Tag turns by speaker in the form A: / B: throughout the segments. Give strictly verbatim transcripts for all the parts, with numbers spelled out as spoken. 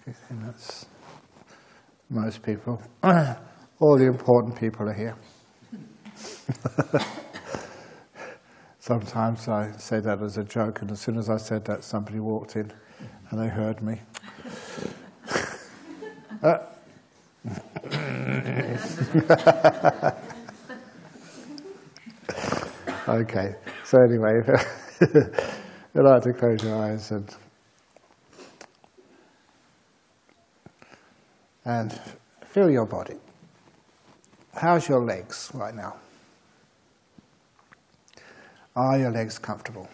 A: I think that's most people. All the important people are here. Sometimes I say that as a joke, and as soon as I said that, somebody walked in and they heard me. uh. Okay, so anyway, you'd like to close your eyes and and feel your body. How's your legs right now? Are your legs comfortable?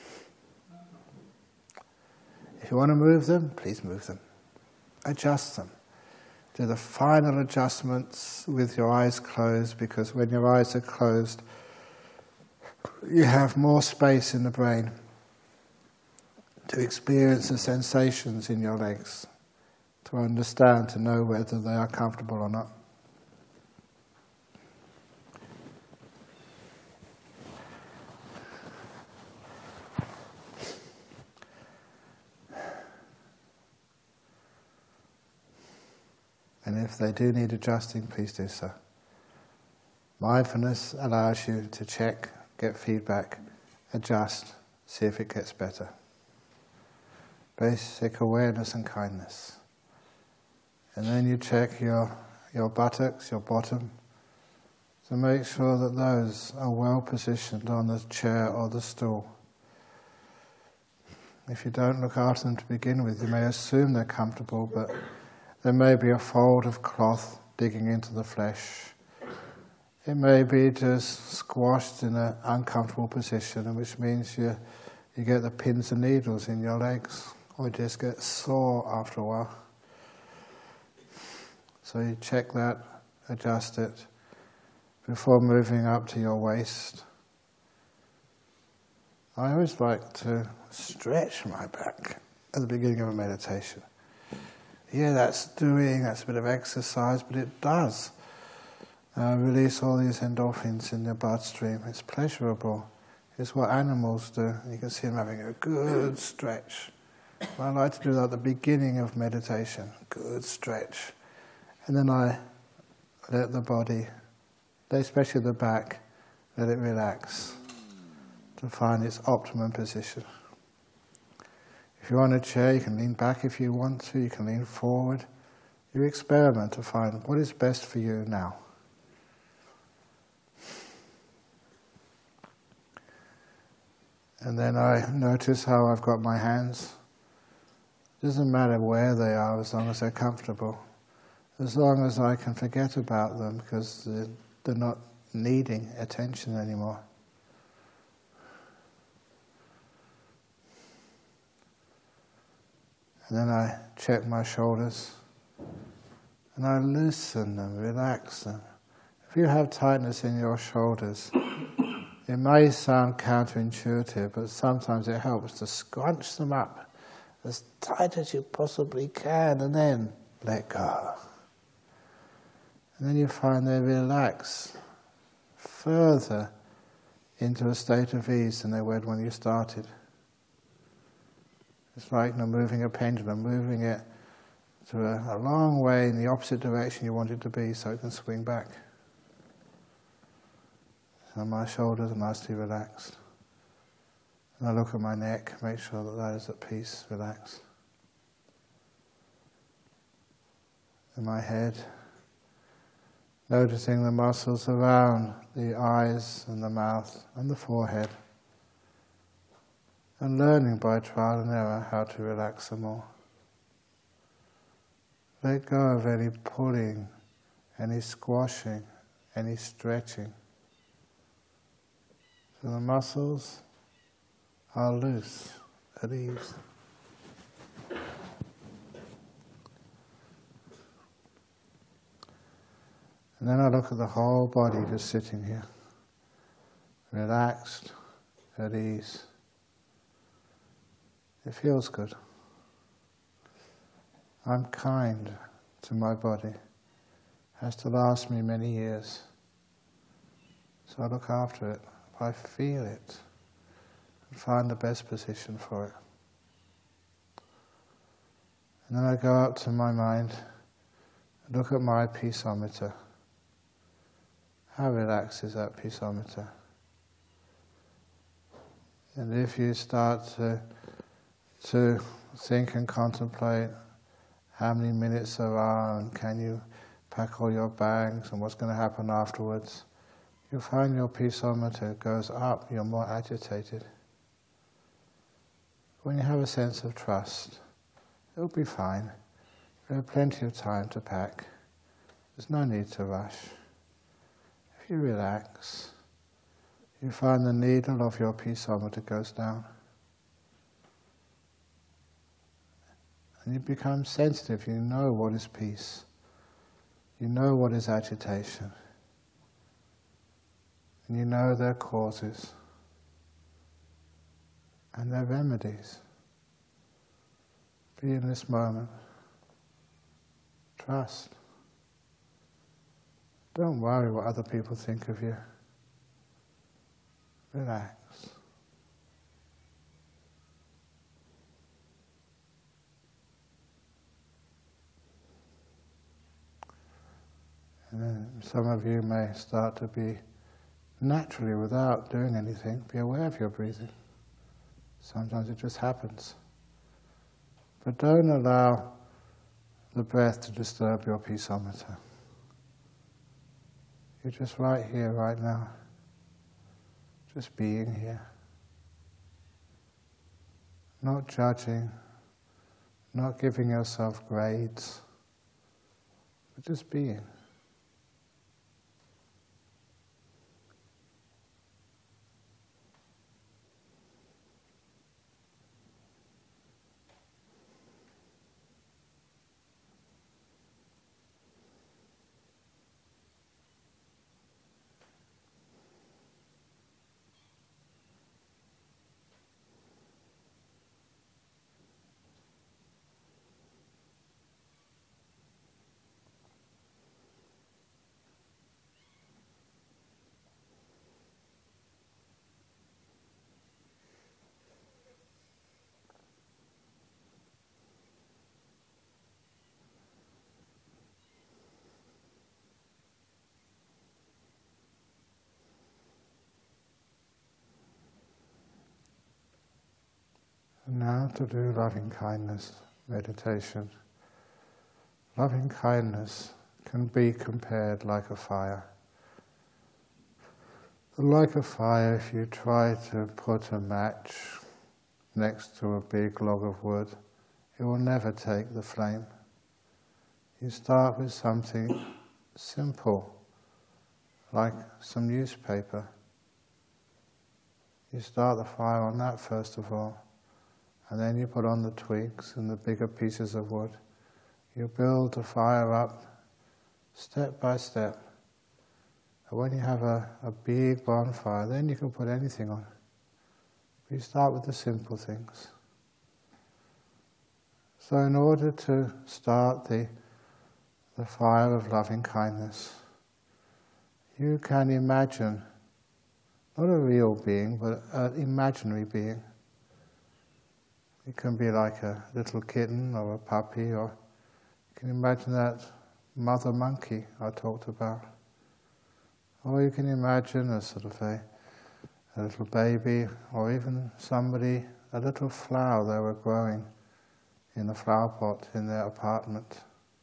A: If you want to move them, please move them. Adjust them. Do the final adjustments with your eyes closed, because when your eyes are closed, you have more space in the brain to experience the sensations in your legs, to understand, to know whether they are comfortable or not. And if they do need adjusting, please do so. Mindfulness allows you to check, get feedback, adjust, see if it gets better. Basic awareness and kindness. And then you check your, your buttocks, your bottom, to make sure that those are well positioned on the chair or the stool. If you don't look after them to begin with, you may assume they're comfortable, but there may be a fold of cloth digging into the flesh. It may be just squashed in an uncomfortable position, which means you, you get the pins and needles in your legs, or you just get sore after a while. So you check that, adjust it, before moving up to your waist. I always like to stretch my back at the beginning of a meditation. Yeah, that's doing, that's a bit of exercise, but it does uh, release all these endorphins in your bloodstream. It's pleasurable. It's what animals do. You can see them having a good stretch. I like to do that at the beginning of meditation, good stretch. And then I let the body, especially the back, let it relax to find its optimum position. If you're on a chair, you can lean back if you want to, you can lean forward. You experiment to find what is best for you now. And then I notice how I've got my hands. It doesn't matter where they are as long as they're comfortable. As long as I can forget about them because they're not needing attention anymore. And then I check my shoulders and I loosen them, relax them. If you have tightness in your shoulders, it may sound counterintuitive, but sometimes it helps to scrunch them up as tight as you possibly can and then let go. And then you find they relax further into a state of ease than they were when you started. It's like, you know, moving a pendulum, moving it to a, a long way in the opposite direction you want it to be so it can swing back. So my shoulders are nicely relaxed. And I look at my neck, make sure that that is at peace, relaxed. And my head, noticing the muscles around the eyes and the mouth and the forehead. And learning by trial and error how to relax them all. Let go of any pulling, any squashing, any stretching. So the muscles are loose, at ease. And then I look at the whole body just sitting here, relaxed, at ease. It feels good. I'm kind to my body. It has to last me many years. So I look after it. I feel it and find the best position for it. And then I go up to my mind, look at my peaceometer. How relaxed is that peaceometer? And if you start to, to think and contemplate how many minutes there are and can you pack all your bags and what's going to happen afterwards, you'll find your peaceometer goes up, you're more agitated. When you have a sense of trust, it'll be fine. You have plenty of time to pack. There's no need to rush. If you relax, you find the needle of your peaceometer goes down. And you become sensitive. You know what is peace. You know what is agitation. And you know their causes and their remedies. Be in this moment. Trust. Don't worry what other people think of you. Relax. And then some of you may start to be naturally, without doing anything, be aware of your breathing. Sometimes it just happens. But don't allow the breath to disturb your peaceometer. You're just right here, right now. Just being here. Not judging, not giving yourself grades, but just being. Now to do loving kindness meditation. Loving kindness can be compared like a fire. Like a fire, if you try to put a match next to a big log of wood, it will never take the flame. You start with something simple, like some newspaper. You start the fire on that first of all. And then you put on the twigs and the bigger pieces of wood. You build the fire up step by step. And when you have a, a big bonfire, then you can put anything on. But you start with the simple things. So in order to start the, the fire of loving kindness, you can imagine, not a real being, but an imaginary being. It can be like a little kitten or a puppy, or you can imagine that mother monkey I talked about. Or you can imagine a sort of a, a little baby, or even somebody, a little flower they were growing in a flower pot in their apartment.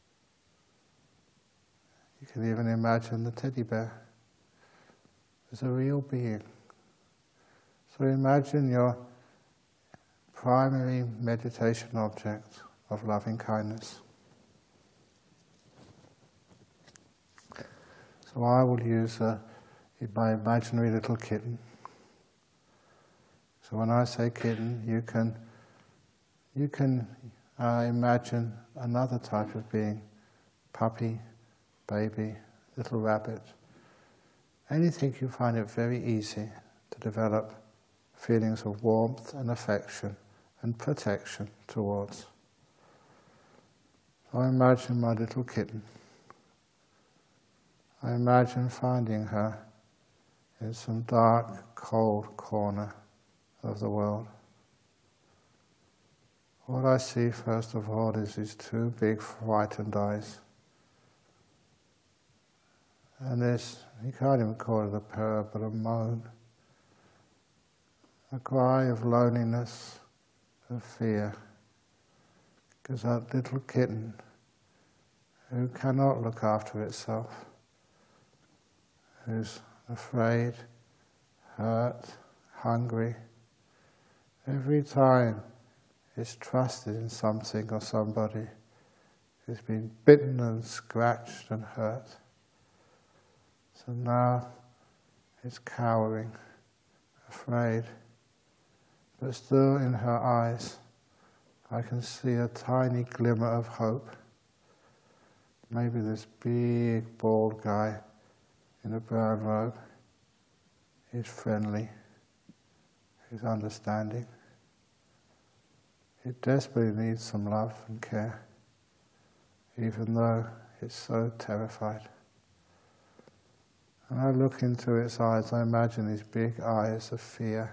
A: You can even imagine the teddy bear as a real being. So imagine your primary meditation object of loving kindness. So I will use a, my imaginary little kitten. So when I say kitten, you can you can uh, imagine another type of being: puppy, baby, little rabbit. Anything you find it very easy to develop feelings of warmth and affection and protection towards. I imagine my little kitten. I imagine finding her in some dark, cold corner of the world. what I see first of all is these two big frightened eyes. And this, you can't even call it a purr, but a moan. A cry of loneliness, of fear. Because that little kitten, who cannot look after itself, who's afraid, hurt, hungry, every time it's trusted in something or somebody, it's been bitten and scratched and hurt. So now it's cowering, afraid, but still in her eyes I can see a tiny glimmer of hope. Maybe this big bald guy in a brown robe is friendly, is understanding. It desperately needs some love and care, even though it's so terrified. And I look into its eyes, I imagine these big eyes of fear.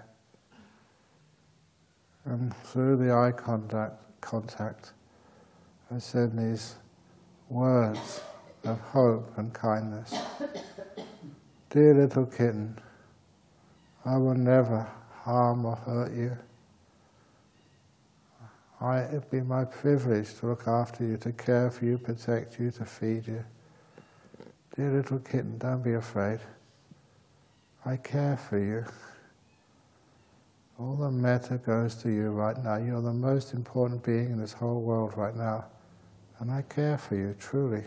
A: And through the eye contact, contact, I send these words of hope and kindness. Dear little kitten, I will never harm or hurt you. I, it'd be my privilege to look after you, to care for you, protect you, to feed you. Dear little kitten, don't be afraid. I care for you. All the metta goes to you right now. You're the most important being in this whole world right now. And I care for you, truly.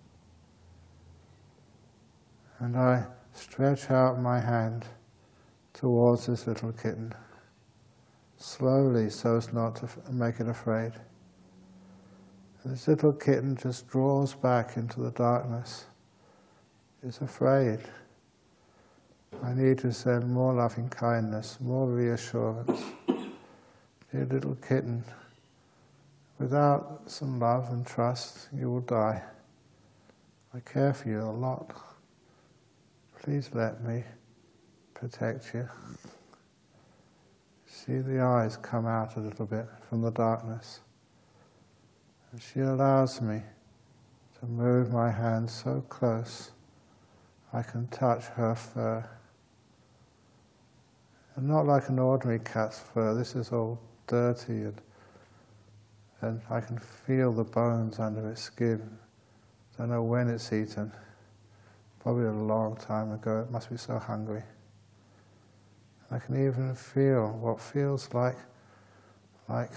A: And I stretch out my hand towards this little kitten, slowly so as not to f- make it afraid. And this little kitten just draws back into the darkness. It's afraid. I need to send more loving kindness, more reassurance. Dear little kitten, without some love and trust, you will die. I care for you a lot. Please let me protect you. See the eyes come out a little bit from the darkness. And she allows me to move my hand so close I can touch her fur. And not like an ordinary cat's fur, this is all dirty and, and I can feel the bones under its skin. Don't know when it's eaten. Probably a long time ago, it must be so hungry. I can even feel what feels like like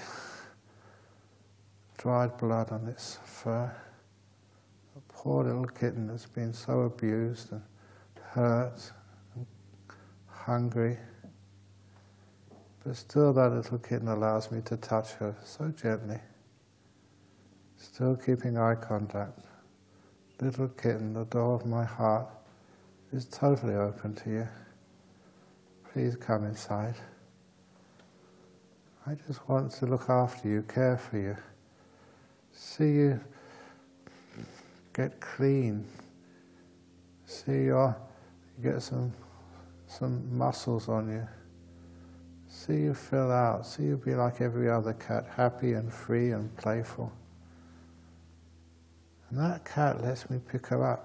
A: dried blood on its fur. A poor little kitten that's been so abused and hurt and hungry. But still that little kitten allows me to touch her so gently. Still keeping eye contact. Little kitten, the door of my heart is totally open to you. Please come inside. I just want to look after you, care for you, see you get clean, see your, you get some some muscles on you, see you fill out, see you be like every other cat, happy and free and playful. And that cat lets me pick her up.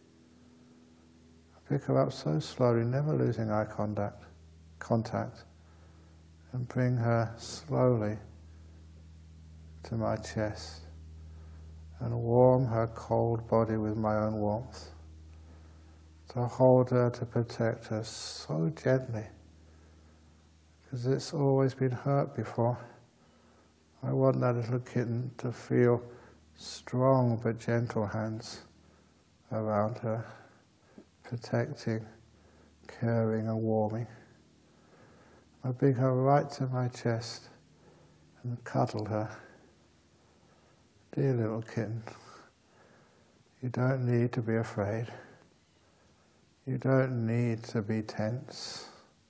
A: I pick her up so slowly, never losing eye contact, contact, and bring her slowly to my chest and warm her cold body with my own warmth. To hold her, to protect her so gently, because it's always been hurt before. I want that little kitten to feel strong but gentle hands around her, protecting, caring and warming. I bring her right to my chest and cuddle her. Dear little kitten, you don't need to be afraid. You don't need to be tense.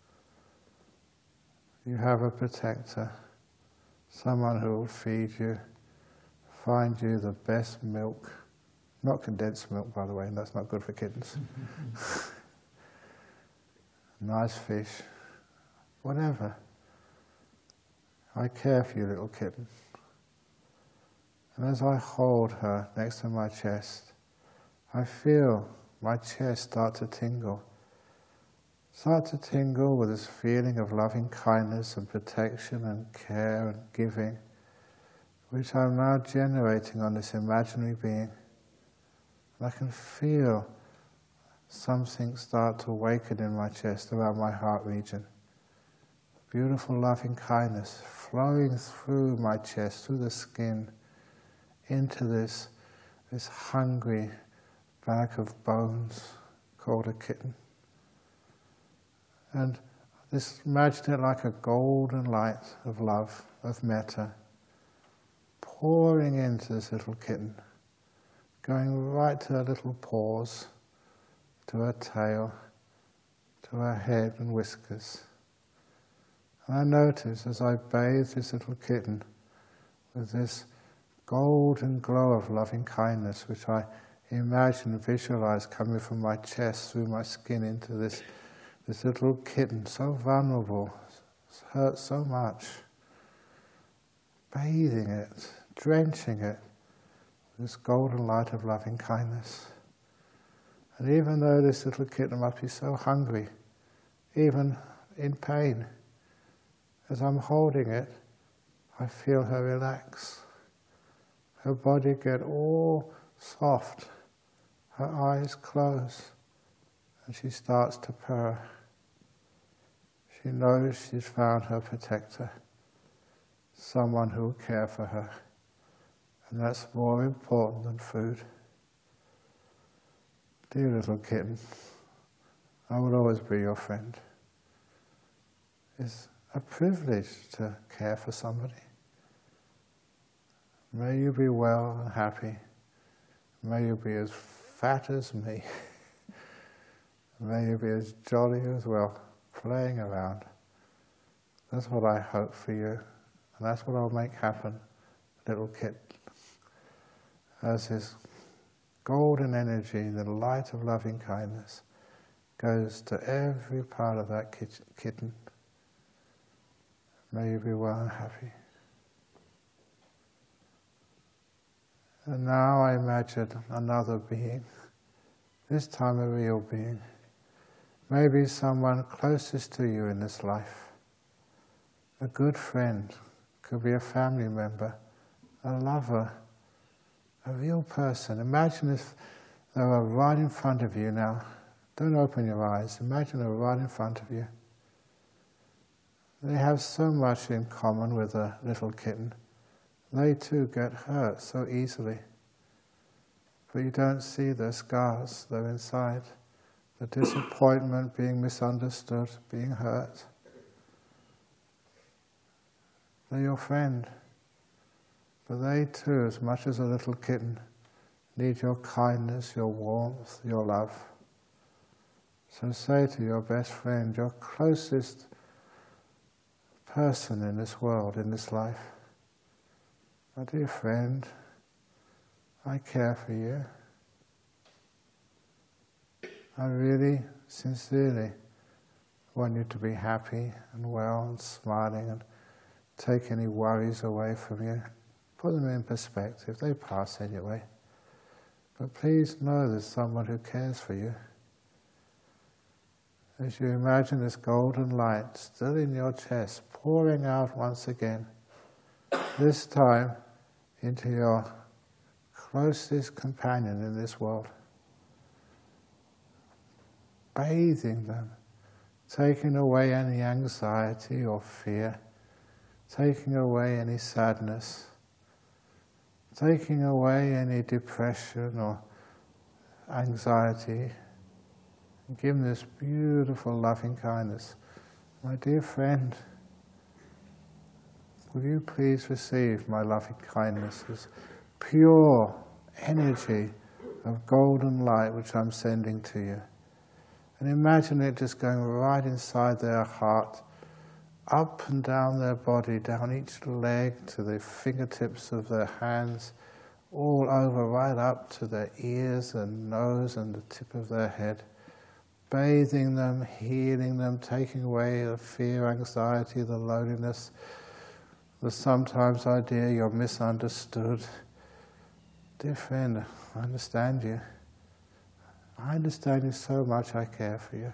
A: You have a protector, someone who will feed you, find you the best milk, not condensed milk by the way, that's not good for kittens. Nice fish, whatever. I care for you, little kitten. And as I hold her next to my chest, I feel my chest start to tingle. Start to tingle with this feeling of loving kindness and protection and care and giving, which I'm now generating on this imaginary being. And I can feel something start to awaken in my chest around my heart region. Beautiful loving kindness flowing through my chest, through the skin, into this, this hungry bag of bones called a kitten. And this, imagine it like a golden light of love, of metta, pouring into this little kitten, going right to her little paws, to her tail, to her head and whiskers. And I notice as I bathe this little kitten with this golden glow of loving kindness, which I imagine and visualize coming from my chest through my skin into this, this little kitten, so vulnerable, hurt so much, bathing it, drenching it with this golden light of loving kindness. And even though this little kitten must be so hungry, even in pain, as I'm holding it, I feel her relax. Her body get all soft, her eyes close, and she starts to purr. She knows she's found her protector, someone who will care for her, and that's more important than food. Dear little kitten, I will always be your friend. It's a privilege to care for somebody. May you be well and happy. May you be as fat as me. May you be as jolly as well, playing around. That's what I hope for you, and that's what I'll make happen, little kitten. As this golden energy, the light of loving kindness, goes to every part of that kitten. May you be well and happy. And now I imagine another being, this time a real being, maybe someone closest to you in this life, a good friend, could be a family member, a lover, a real person. Imagine if they were right in front of you now. Don't open your eyes, imagine they're right in front of you. They have so much in common with a little kitten. They too get hurt so easily. But you don't see their scars, they're inside. The disappointment, being misunderstood, being hurt. They're your friend. But they too, as much as a little kitten, need your kindness, your warmth, your love. So say to your best friend, your closest person in this world, in this life, my dear friend, I care for you. I really, sincerely want you to be happy and well and smiling and take any worries away from you. Put them in perspective, they pass anyway. But please know there's someone who cares for you. As you imagine this golden light still in your chest, pouring out once again, this time into your closest companion in this world, bathing them, taking away any anxiety or fear, taking away any sadness, taking away any depression or anxiety, and give them this beautiful loving kindness. My dear friend, will you please receive my loving kindness, this pure energy of golden light which I'm sending to you. And imagine it just going right inside their heart, up and down their body, down each leg to the fingertips of their hands, all over, right up to their ears and nose and the tip of their head, bathing them, healing them, taking away the fear, anxiety, the loneliness, the sometimes idea you're misunderstood, dear friend, I understand you. I understand you so much, I care for you.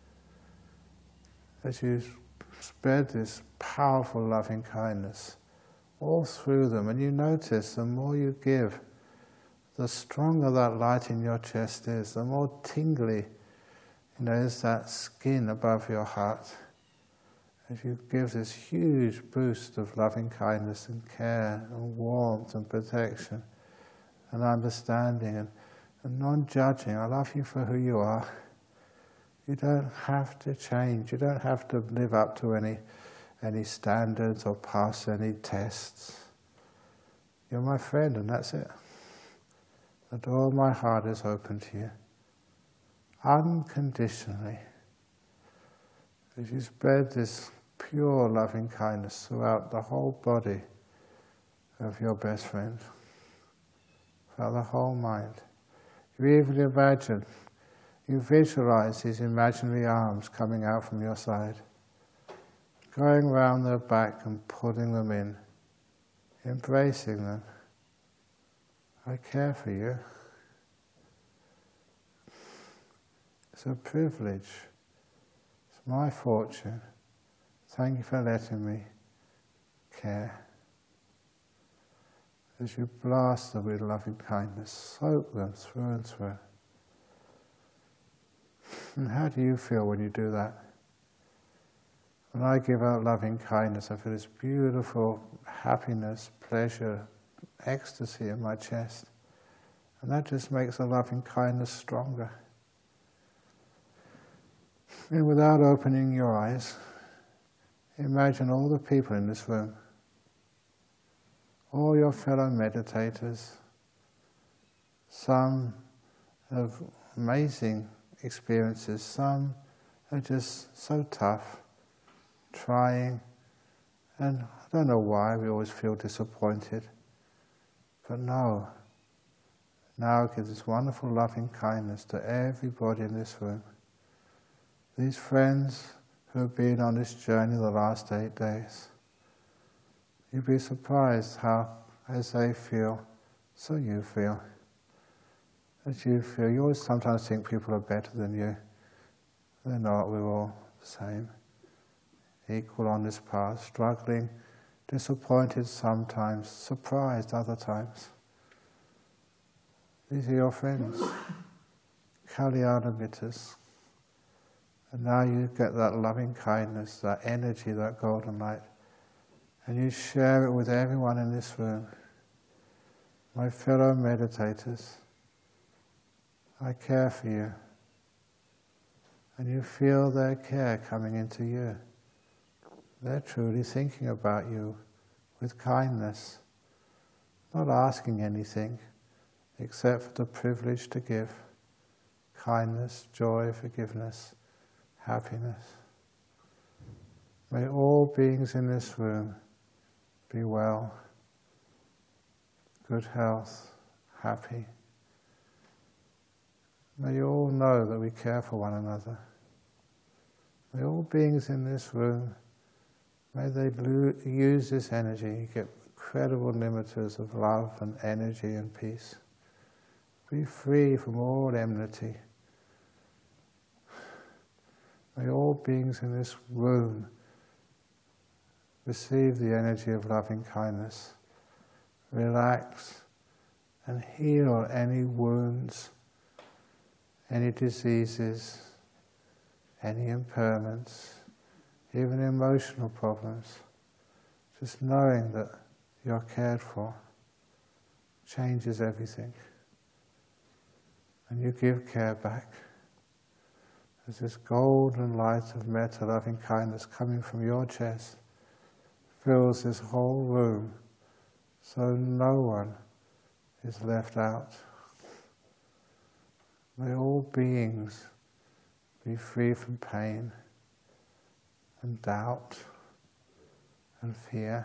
A: As you spread this powerful loving kindness all through them, and you notice the more you give, the stronger that light in your chest is, the more tingly, you know, is that skin above your heart. As you give this huge boost of loving kindness and care and warmth and protection and understanding and, and non-judging. I love you for who you are. You don't have to change. You don't have to live up to any, any standards or pass any tests. You're my friend, and that's it. The door of my heart is open to you, unconditionally. As you spread this pure loving kindness throughout the whole body of your best friend, throughout the whole mind. You even imagine, you visualize these imaginary arms coming out from your side, going around their back and pulling them in, embracing them. I care for you. It's a privilege. It's my fortune. Thank you for letting me care. As you blast them with loving kindness, soak them through and through. And how do you feel when you do that? When I give out loving kindness, I feel this beautiful happiness, pleasure, ecstasy in my chest. And that just makes the loving kindness stronger. And without opening your eyes, imagine all the people in this room, all your fellow meditators. Some have amazing experiences, some are just so tough, trying, and I don't know why we always feel disappointed. But no, now give this wonderful loving kindness to everybody in this room. These friends who have been on this journey the last eight days. You'd be surprised how, as they feel, so you feel. As you feel, you always sometimes think people are better than you. They're not, we're all the same. Equal on this path, struggling, disappointed sometimes, surprised other times. These are your friends, Kalyana Mittas. And now you get that loving kindness, that energy, that golden light, and you share it with everyone in this room. My fellow meditators, I care for you. And you feel their care coming into you. They're truly thinking about you with kindness, not asking anything except for the privilege to give kindness, joy, forgiveness, happiness. May all beings in this room be well, good health, happy. May you all know that we care for one another. May all beings in this room, may they use this energy, get incredible limiters of love and energy and peace. Be free from all enmity. May all beings in this room receive the energy of loving kindness, relax and heal any wounds, any diseases, any impairments, even emotional problems. Just knowing that you're cared for changes everything. And you give care back. There's this golden light of metta, loving kindness coming from your chest, fills this whole room, so no one is left out. May all beings be free from pain and doubt and fear.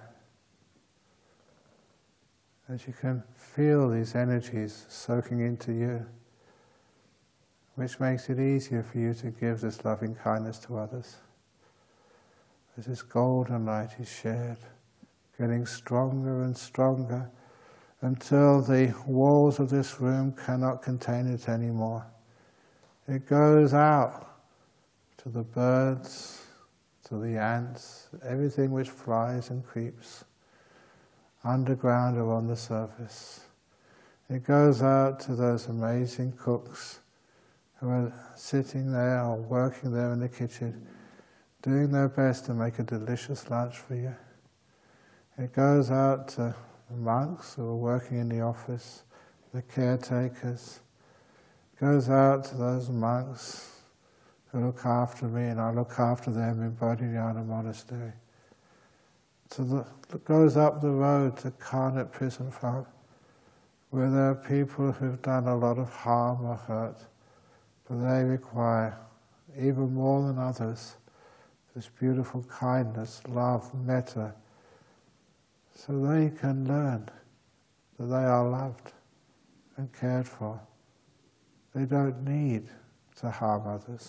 A: As you can feel these energies soaking into you, which makes it easier for you to give this loving kindness to others. As this golden light is shared, getting stronger and stronger until the walls of this room cannot contain it anymore. It goes out to the birds, to the ants, everything which flies and creeps, underground or on the surface. It goes out to those amazing cooks who are sitting there or working there in the kitchen, doing their best to make a delicious lunch for you. It goes out to the monks who are working in the office, the caretakers. It goes out to those monks who look after me, and I look after them in Bodhinyana Monastery. So the, it goes up the road to Carnet Prison Farm, where there are people who've done a lot of harm or hurt, but they require, even more than others, this beautiful kindness, love, metta, so they can learn that they are loved and cared for. They don't need to harm others.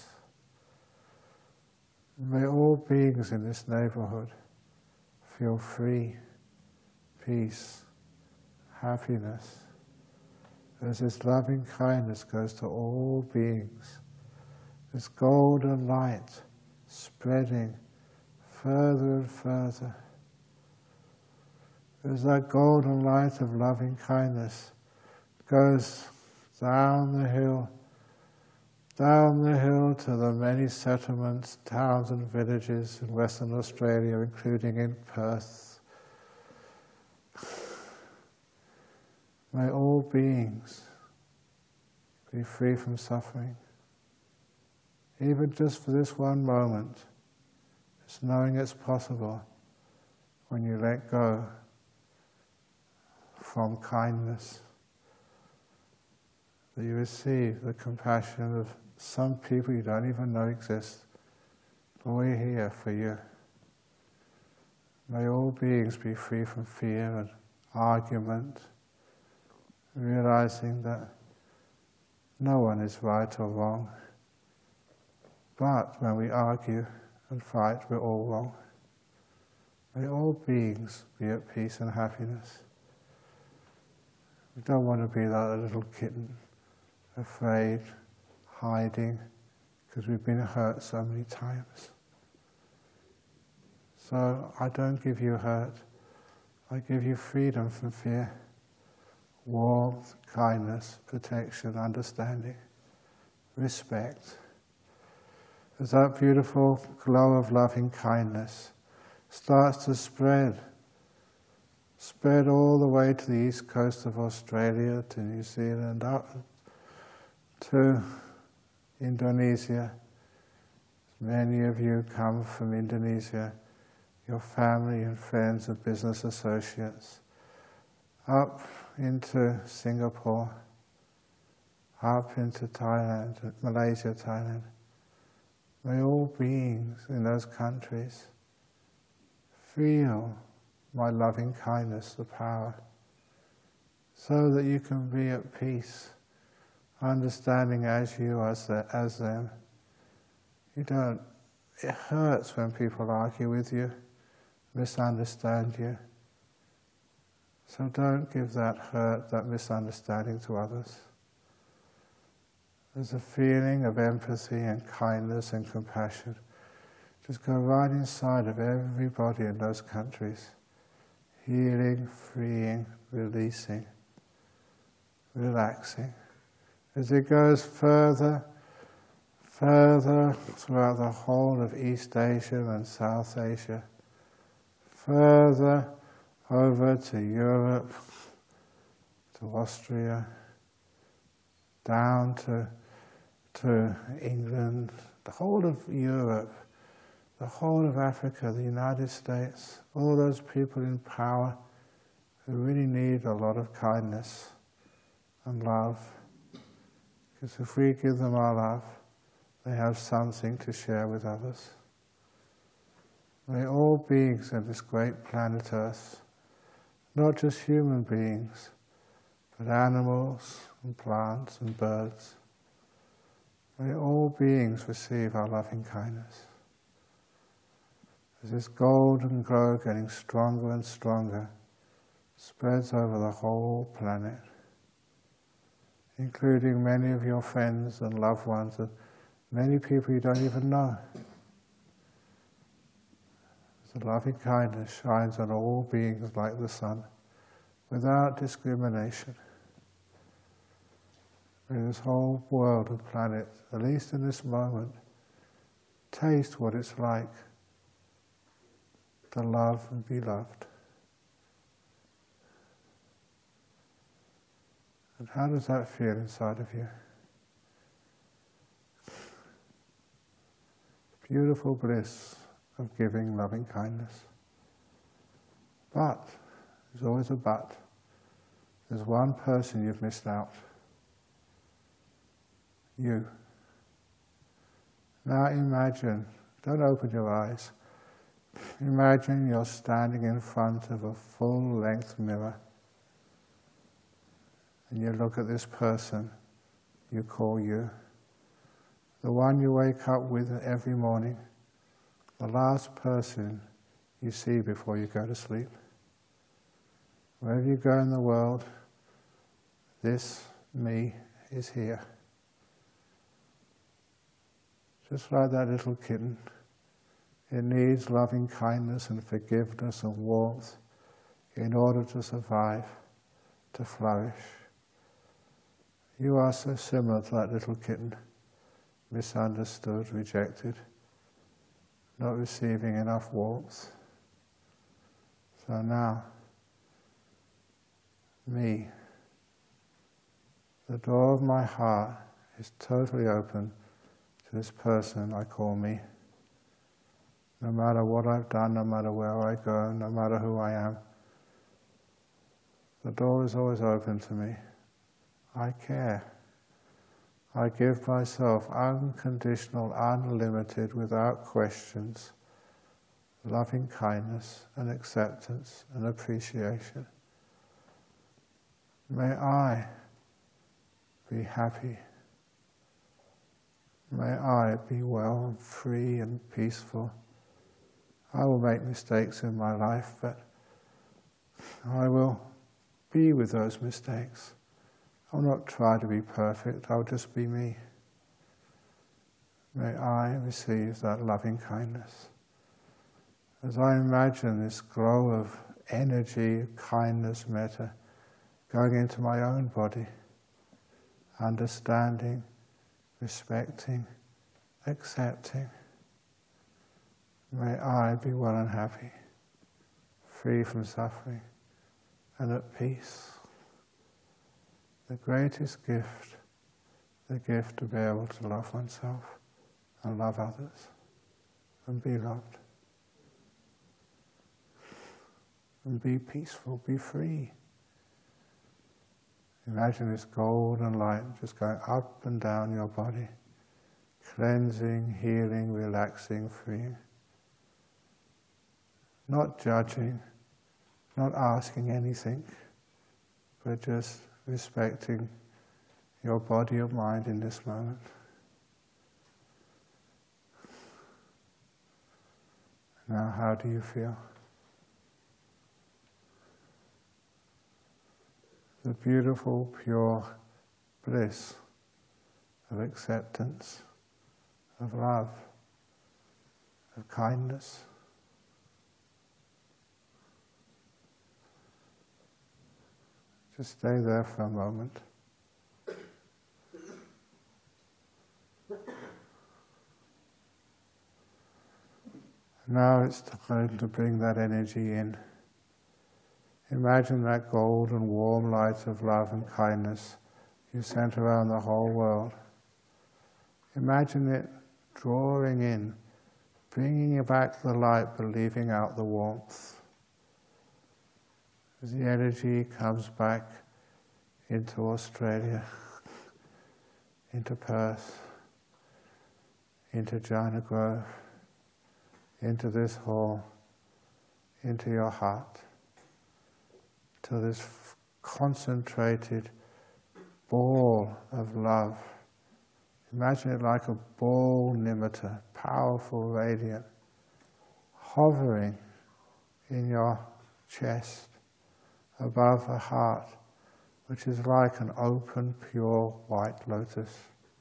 A: May all beings in this neighborhood feel free, peace, happiness, as this loving kindness goes to all beings, this golden light spreading further and further. As that golden light of loving kindness goes down the hill, down the hill to the many settlements, towns and villages in Western Australia, including in Perth. May all beings be free from suffering. Even just for this one moment, just knowing it's possible when you let go from kindness, that you receive the compassion of some people you don't even know exist, but we're here for you. May all beings be free from fear and argument, realizing that no one is right or wrong, but when we argue and fight, we're all wrong. May all beings be at peace and happiness. We don't want to be like a little kitten, afraid, hiding, because we've been hurt so many times. So I don't give you hurt, I give you freedom from fear, warmth, kindness, protection, understanding, respect. As that beautiful glow of loving kindness starts to spread, spread all the way to the east coast of Australia, to New Zealand, up to Indonesia. Many of you come from Indonesia, your family and friends and business associates, up into Singapore, up into Thailand, Malaysia, Thailand. May all beings in those countries feel my loving kindness, the power, so that you can be at peace, understanding as you as, the, as them. You don't, it hurts when people argue with you, misunderstand you. So don't give that hurt, that misunderstanding to others. There's a feeling of empathy and kindness and compassion. Just go right inside of everybody in those countries. Healing, freeing, releasing, relaxing. As it goes further, further throughout the whole of East Asia and South Asia, further over to Europe, to Austria, down to, to England, the whole of Europe, the whole of Africa, the United States, all those people in power who really need a lot of kindness and love. Because if we give them our love, they have something to share with others. May all beings on this great planet Earth, not just human beings, but animals and plants and birds, may all beings receive our loving kindness. As this golden glow getting stronger and stronger, spreads over the whole planet, including many of your friends and loved ones and many people you don't even know. The loving kindness shines on all beings like the sun, without discrimination. In this whole world and planet, at least in this moment, taste what it's like to love and be loved. And how does that feel inside of you? Beautiful bliss of giving loving kindness. But, there's always a but. There's one person you've missed out. You. Now imagine, don't open your eyes, imagine you're standing in front of a full-length mirror and you look at this person you call you, the one you wake up with every morning, the last person you see before you go to sleep. Wherever you go in the world, this me is here. Just like that little kitten, it needs loving kindness and forgiveness and warmth in order to survive, to flourish. You are so similar to that little kitten, misunderstood, rejected, not receiving enough warmth. So now, me, the door of my heart is totally open to this person I call me. No matter what I've done, no matter where I go, no matter who I am, the door is always open to me. I care. I give myself unconditional, unlimited, without questions, loving kindness and acceptance and appreciation. May I be happy. May I be well and free and peaceful. I will make mistakes in my life, but I will be with those mistakes. I'll not try to be perfect, I'll just be me. May I receive that loving kindness. As I imagine this glow of energy, kindness, metta, going into my own body, understanding, respecting, accepting, may I be well and happy, free from suffering, and at peace. The greatest gift, the gift to be able to love oneself and love others and be loved. And be peaceful, be free. Imagine this golden light just going up and down your body, cleansing, healing, relaxing, freeing. Not judging, not asking anything, but just respecting your body or mind in this moment. Now, how do you feel? The beautiful, pure bliss of acceptance, of love, of kindness. Just stay there for a moment. Now it's time to bring that energy in. Imagine that golden warm light of love and kindness you sent around the whole world. Imagine it drawing in, bringing back the light but leaving out the warmth. As the energy comes back into Australia, into Perth, into China Grove, into this hall, into your heart, to this concentrated ball of love. Imagine it like a ball nimitta, powerful, radiant, hovering in your chest, above the heart, which is like an open, pure white lotus.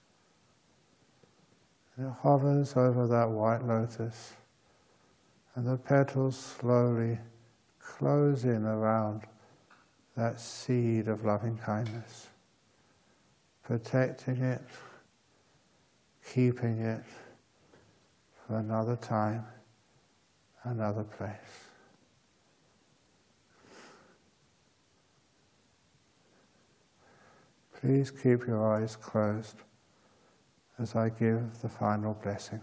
A: It hovers over that white lotus, and the petals slowly close in around that seed of loving kindness, protecting it, keeping it for another time, another place. Please keep your eyes closed as I give the final blessing.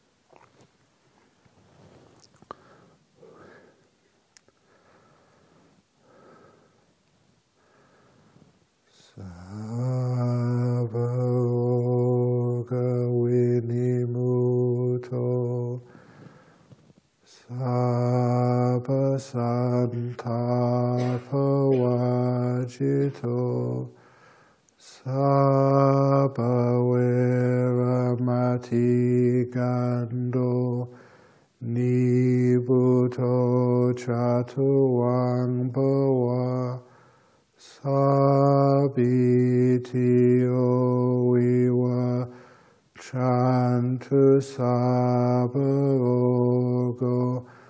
A: Sarva-roga vinimuto, sabba-santapa-vajito, sabba-viramati-gando, nibbutto chatuvaṅ-bhava, sabitio viva chantu sabba-rogo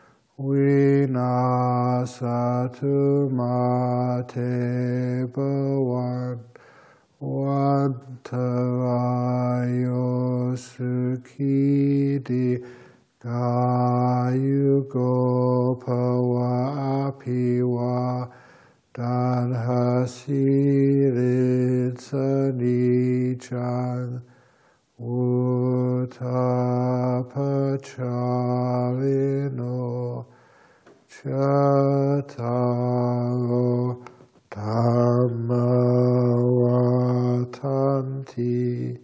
A: vinasatu mate bhavan vantarayo sukhidi gayugo bhava apiva danhasiritsanichan utapacharino chataro dhammavatanti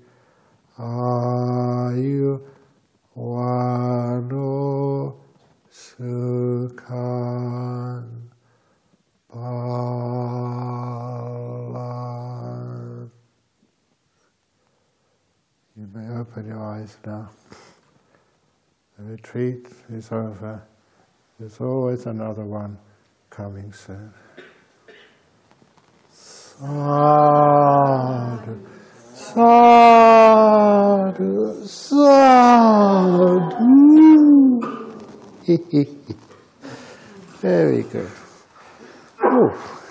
A: ayu vano sukhan bhalan. You may open your eyes now. The retreat is over. There's always another one coming soon. Sadhu, sadhu, sadhu. Very good. Ooh.